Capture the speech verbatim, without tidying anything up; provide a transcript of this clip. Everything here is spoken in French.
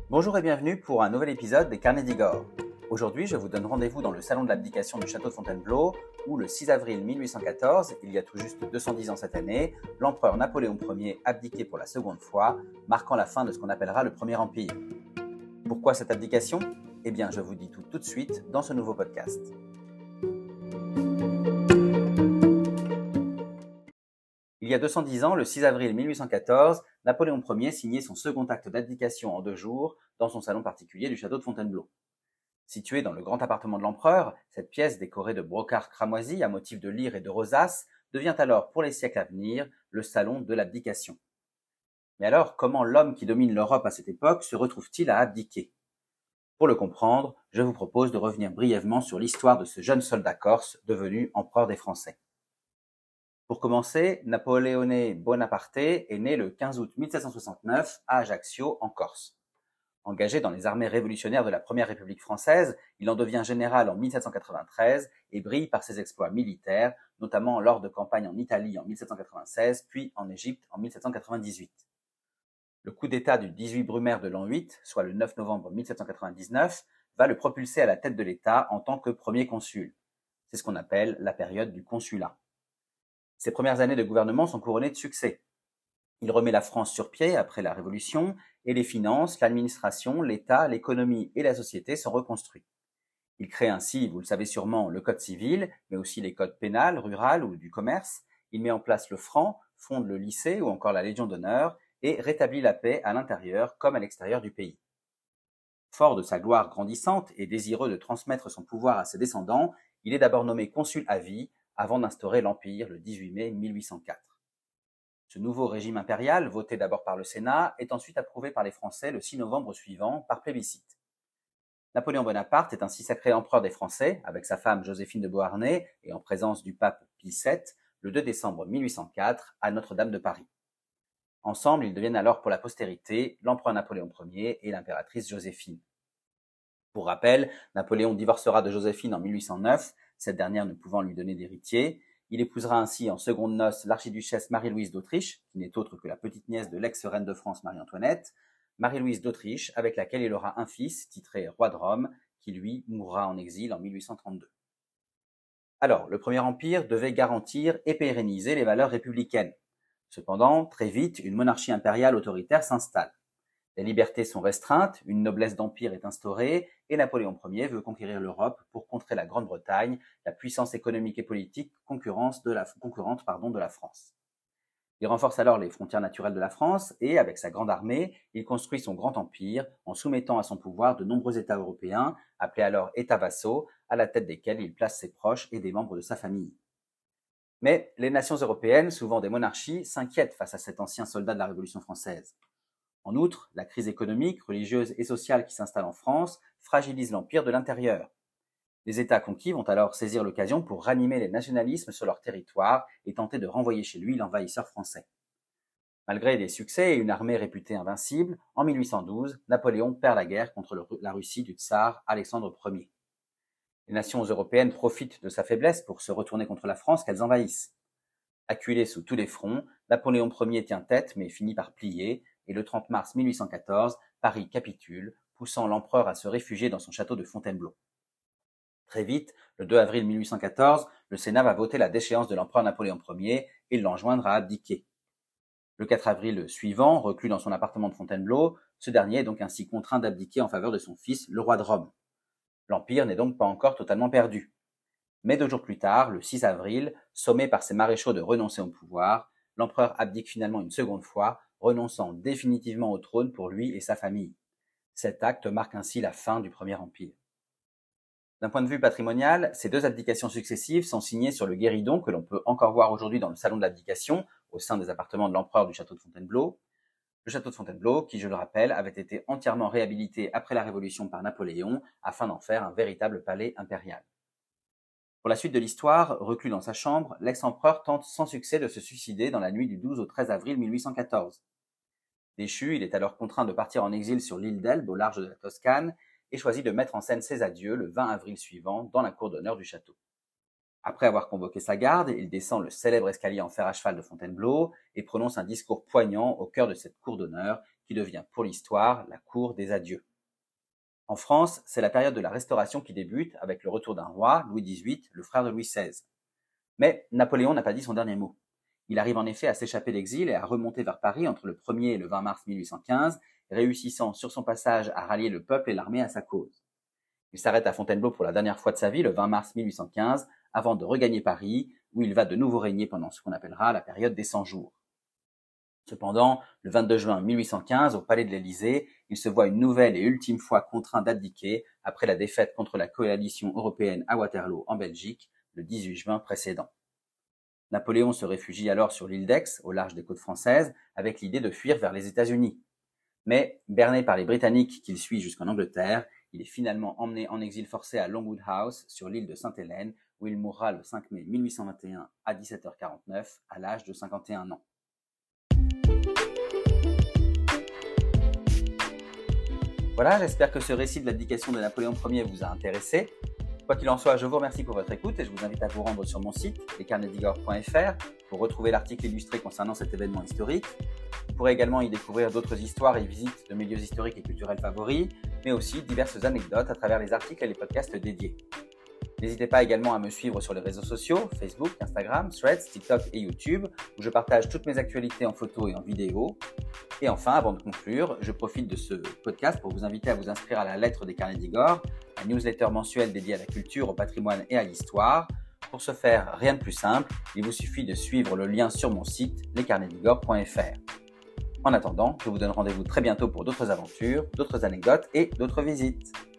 Bonjour et bienvenue pour un nouvel épisode des Carnets d'Igor. Aujourd'hui, je vous donne rendez-vous dans le salon de l'abdication du château de Fontainebleau, où le six avril mille huit cent quatorze, il y a tout juste deux cent dix ans cette année, l'empereur Napoléon Ier abdiquait pour la seconde fois, marquant la fin de ce qu'on appellera le Premier Empire. Pourquoi cette abdication ? Eh bien, je vous dis tout tout de suite dans ce nouveau podcast. Il y a deux cent dix ans, le six avril mille huit cent quatorze, Napoléon Ier signait son second acte d'abdication en deux jours dans son salon particulier du château de Fontainebleau. Située dans le grand appartement de l'empereur, cette pièce décorée de brocarts cramoisis à motifs de lyre et de rosaces devient alors pour les siècles à venir le salon de l'abdication. Mais alors, comment l'homme qui domine l'Europe à cette époque se retrouve-t-il à abdiquer ? Pour le comprendre, je vous propose de revenir brièvement sur l'histoire de ce jeune soldat corse devenu empereur des Français. Pour commencer, Napoleone Bonaparte est né le quinze août mille sept cent soixante-neuf à Ajaccio, en Corse. Engagé dans les armées révolutionnaires de la Première République française, il en devient général en mille sept cent quatre-vingt-treize et brille par ses exploits militaires, notamment lors de campagnes en Italie en mille sept cent quatre-vingt-seize, puis en Égypte en mille sept cent quatre-vingt-dix-huit. Le coup d'État du dix-huit Brumaire de l'an huit, soit le neuf novembre mille sept cent quatre-vingt-dix-neuf, va le propulser à la tête de l'État en tant que premier consul. C'est ce qu'on appelle la période du consulat. Ses premières années de gouvernement sont couronnées de succès. Il remet la France sur pied après la Révolution et les finances, l'administration, l'État, l'économie et la société sont reconstruits. Il crée ainsi, vous le savez sûrement, le code civil, mais aussi les codes pénal, rural ou du commerce. Il met en place le franc, fonde le lycée ou encore la Légion d'honneur et rétablit la paix à l'intérieur comme à l'extérieur du pays. Fort de sa gloire grandissante et désireux de transmettre son pouvoir à ses descendants, il est d'abord nommé consul à vie avant d'instaurer l'Empire le dix-huit mai mille huit cent quatre. Ce nouveau régime impérial, voté d'abord par le Sénat, est ensuite approuvé par les Français le six novembre suivant par plébiscite. Napoléon Bonaparte est ainsi sacré empereur des Français, avec sa femme Joséphine de Beauharnais et en présence du pape Pie sept, le deux décembre mille huit cent quatre, à Notre-Dame de Paris. Ensemble, ils deviennent alors pour la postérité l'empereur Napoléon Ier et l'impératrice Joséphine. Pour rappel, Napoléon divorcera de Joséphine en mille huit cent neuf, cette dernière ne pouvant lui donner d'héritier. Il épousera ainsi en secondes noces l'archiduchesse Marie-Louise d'Autriche, qui n'est autre que la petite-nièce de l'ex-reine de France Marie-Antoinette, Marie-Louise d'Autriche, avec laquelle il aura un fils, titré roi de Rome, qui lui mourra en exil en mille huit cent trente-deux. Alors, le Premier Empire devait garantir et pérenniser les valeurs républicaines. Cependant, très vite, une monarchie impériale autoritaire s'installe. Les libertés sont restreintes, une noblesse d'empire est instaurée, et Napoléon Ier veut conquérir l'Europe pour contrer la Grande-Bretagne, la puissance économique et politique concurrence de la, concurrente pardon, de la France. Il renforce alors les frontières naturelles de la France et, avec sa grande armée, il construit son grand empire en soumettant à son pouvoir de nombreux États européens, appelés alors États vassaux, à la tête desquels il place ses proches et des membres de sa famille. Mais les nations européennes, souvent des monarchies, s'inquiètent face à cet ancien soldat de la Révolution française. En outre, la crise économique, religieuse et sociale qui s'installe en France fragilise l'empire de l'intérieur. Les États conquis vont alors saisir l'occasion pour ranimer les nationalismes sur leur territoire et tenter de renvoyer chez lui l'envahisseur français. Malgré des succès et une armée réputée invincible, en mille huit cent douze, Napoléon perd la guerre contre le, la Russie du tsar Alexandre Ier. Les nations européennes profitent de sa faiblesse pour se retourner contre la France qu'elles envahissent. Acculé sous tous les fronts, Napoléon Ier tient tête mais finit par plier, et le trente mars mille huit cent quatorze, Paris capitule, poussant l'empereur à se réfugier dans son château de Fontainebleau. Très vite, le deux avril mille huit cent quatorze, le Sénat va voter la déchéance de l'empereur Napoléon Ier et l'enjoindre à abdiquer. Le quatre avril suivant, reclus dans son appartement de Fontainebleau, ce dernier est donc ainsi contraint d'abdiquer en faveur de son fils, le roi de Rome. L'empire n'est donc pas encore totalement perdu. Mais deux jours plus tard, le six avril, sommé par ses maréchaux de renoncer au pouvoir, l'empereur abdique finalement une seconde fois, renonçant définitivement au trône pour lui et sa famille. Cet acte marque ainsi la fin du Premier Empire. D'un point de vue patrimonial, ces deux abdications successives sont signées sur le guéridon que l'on peut encore voir aujourd'hui dans le salon de l'abdication, au sein des appartements de l'empereur du château de Fontainebleau. Le château de Fontainebleau, qui, je le rappelle, avait été entièrement réhabilité après la Révolution par Napoléon afin d'en faire un véritable palais impérial. Pour la suite de l'histoire, reclus dans sa chambre, l'ex-empereur tente sans succès de se suicider dans la nuit du douze au treize avril mille huit cent quatorze. Déchu, il est alors contraint de partir en exil sur l'île d'Elbe, au large de la Toscane, et choisit de mettre en scène ses adieux le vingt avril suivant dans la cour d'honneur du château. Après avoir convoqué sa garde, il descend le célèbre escalier en fer à cheval de Fontainebleau et prononce un discours poignant au cœur de cette cour d'honneur qui devient pour l'histoire la cour des adieux. En France, c'est la période de la Restauration qui débute avec le retour d'un roi, Louis dix-huit, le frère de Louis seize. Mais Napoléon n'a pas dit son dernier mot. Il arrive en effet à s'échapper d'exil et à remonter vers Paris entre le premier et le vingt mars mille huit cent quinze, réussissant sur son passage à rallier le peuple et l'armée à sa cause. Il s'arrête à Fontainebleau pour la dernière fois de sa vie le vingt mars mille huit cent quinze, avant de regagner Paris, où il va de nouveau régner pendant ce qu'on appellera la période des cent jours. Cependant, le vingt-deux juin mille huit cent quinze, au palais de l'Élysée, il se voit une nouvelle et ultime fois contraint d'abdiquer après la défaite contre la coalition européenne à Waterloo en Belgique, le dix-huit juin précédent. Napoléon se réfugie alors sur l'île d'Aix, au large des côtes françaises, avec l'idée de fuir vers les États-Unis. Mais, berné par les Britanniques qu'il suit jusqu'en Angleterre, il est finalement emmené en exil forcé à Longwood House, sur l'île de Sainte-Hélène, où il mourra le cinq mai mille huit cent vingt et un à dix-sept heures quarante-neuf, à l'âge de cinquante et un ans. Voilà, j'espère que ce récit de l'abdication de Napoléon Ier vous a intéressé. Quoi qu'il en soit, je vous remercie pour votre écoute et je vous invite à vous rendre sur mon site, les carnets d'igor point f r, pour retrouver l'article illustré concernant cet événement historique. Vous pourrez également y découvrir d'autres histoires et visites de mes lieux historiques et culturels favoris, mais aussi diverses anecdotes à travers les articles et les podcasts dédiés. N'hésitez pas également à me suivre sur les réseaux sociaux, Facebook, Instagram, Threads, TikTok et YouTube, où je partage toutes mes actualités en photo et en vidéo. Et enfin, avant de conclure, je profite de ce podcast pour vous inviter à vous inscrire à la lettre des carnets d'Igor, un newsletter mensuel dédié à la culture, au patrimoine et à l'histoire. Pour ce faire, rien de plus simple, il vous suffit de suivre le lien sur mon site, les carnets d'igor point f r. En attendant, je vous donne rendez-vous très bientôt pour d'autres aventures, d'autres anecdotes et d'autres visites.